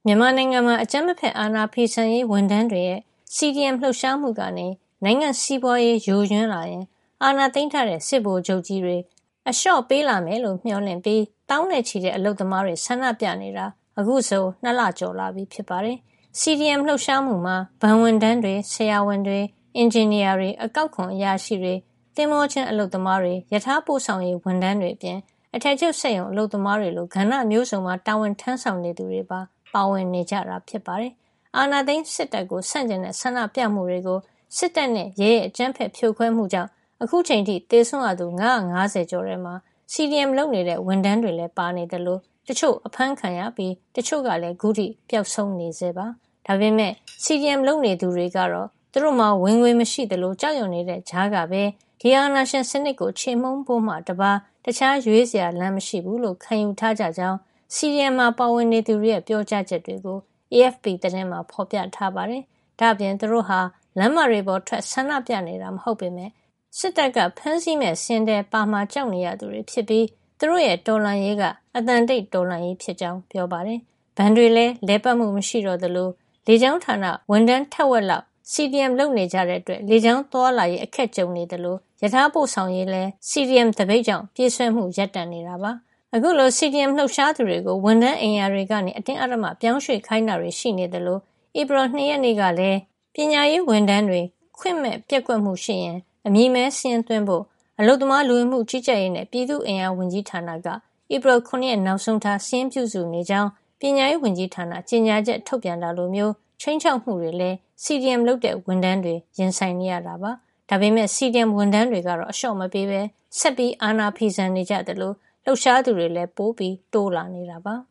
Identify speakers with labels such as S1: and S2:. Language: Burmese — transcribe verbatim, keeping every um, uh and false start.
S1: မြန်မာနိုင်ငံမှာအကြမ်းမဖက်အာဏာဖီဆန်ရေးဝန်ထမ်းတွေရဲ့ စီဒီအမ် လှုပ်ရှားမှုကနေနိုင်ငံစီးပွားရေးယိုယွင်းလာရင်အာဏာသိမ်းထားတဲ့စစ်ဗိုလ်ချုပ်ကြီးတွေအလျှော့ပေးလာမယ်လို့မျှော်လင့်ပြီးတောင်းနဲ့ချီတဲ့အလုပ်သမားတွေဆန္ဒပြနေတာအခုဆိုနှစ်လကျော်လာပြီဖြစ်ပါတယ်။ စီဒီအမ် လှုပ်ရှားမှုမှာဘဏ်ဝန်ထမ်းတွေဆရာဝန်တွေအင်ဂျင်နီယာတွေအကောက်ခွန်အရာရှိတွေသင်္ဘောချင်းအလုပ်သမားတွေယထာပို့ဆောင်ရေးဝန်ထမ်းတွေအပြင်အထည်ချုပ်စက်ရုံအလုပ်သမားတွေလိုကဏ္ဍမျိုးစုံမှာတာဝန်ထမ်းဆောင်နေသူတွေပါပါဝင်နေကြတာဖြစ်ပါတယ်။အာဏာသိမ်းစစ်တပ်ကိုဆန့်ကျင်တဲ့ဆန္ဒပြမှုတွေကိုစစ်တပ်နဲ့ရဲရဲ့အကြမ်းဖက်ဖြိုခွဲမှုကြောင့်အခုချိန်ထိသေဆုံးရသူ၅၅၀ကျော်ထဲမှာ စီဒီအမ် လုပ်နေတဲ့ဝန်ထမ်းတွေလည်းပါနေတယ်လို့တချို့အဖမ်းခံရပြီးတချို့ကလည်းခုထိပျောက်ဆုံးနေဆဲပါ။ဒါပေမဲ့ စီဒီအမ် လုပ်နေသူတွေကတော့သူတို့မှာဝင်ငွေမရှိသလိုကြောက်ရွံ့နေတဲ့ကြားကပဲဒီအာဏာရှင်စနစ်ကိုချေမှုန်းဖို့မှတပါတခြားရွေးစရာလမ်းမရှိဘူးလို့ခံယူထားကြကြောင်း စီဒီအမ် မှာပါဝင်နေသူတွေရဲ့ပြောကြားချက်တွေကို အေအက်ဖ်ပီ သတင်းမှာဖော်ပြထားပါတယ်။ဒါ့အပြင်သူတို့ဟာလမ်းမတွေပေါ်ထွက်ဆန္ဒပြနေတာမဟုတ်ပေမဲ့စစ်တပ်ကဖမ်းဆီးမဲ့စင်တယ်ပါမှာကြောက်နေရသူတွေဖြစ်ပြီးသူတို့ရဲ့တော်လှန်ရေးကအသံတိတ်တော်လှန်ရေးဖြစ်ကြောင်းပြောပါတယ်။ဘဏ်တွေလည်းလဲပတ်မှုမရှိတော့သလိုလေကြောင်းဌာနဝန်ထမ်းထက်ဝက်လောက် စီဒီအမ် လုပ်နေကြတဲ့အတွက်လေကြောင်းသွားလာရေးအခက်ကြုံနေသလိုယထာပို့ဆောင်ရေးလည်း စီဒီအမ် သပိတ်ကြောင့်ပြေးဆွဲမှုရပ်တန့်နေတာပါ။အခုလို စီဒီအမ် လှုပ်ရှားသူတွေကိုဝန်ထမ်းအိမ်ယာတွေကနေအတင်းအဓမ္မပြောင်းရွှေ့ခိုင်းတာတွေရှိနေသလိုဧပြီ၂ရက်နေ့ကလည်းပညာရေးဝန်ထမ်းတွေခွင့်မဲ့ပျက်ကွက်မှုရှိရင်အမည်မဲစာရင်းသွင်းဖို့အလုပ်သမားလူဝင်မှုကြီးကြပ်ရေးနဲ့ပြည်သူ့အင်အားဝန်ကြီးဌာနကဧပြီ၇ရက်နောက်ဆုံးထားစာရင်းပြုစုနေကြောင်းပညာရေးဝန်ကြီးဌာနကြေညာချက်ထုတ်ပြန်တာလိုမျိုးခြိမ်းခြောက်မှုတွေလည်း စီဒီအမ် လုပ်တဲ့ဝန်ထမ်းတွေရင်ဆိုင်နေရတာပါ။ဒါပေမဲ့ စီဒီအမ် ဝန်ထမ်းတွေကတော့အလျှော့မပေးဘဲဆက်ပြီးအာဏာဖီဆန်နေကြသလိုလှုပ်ရှားသူတွေလည်းပိုပြီးတိုးလာနေတာပါ။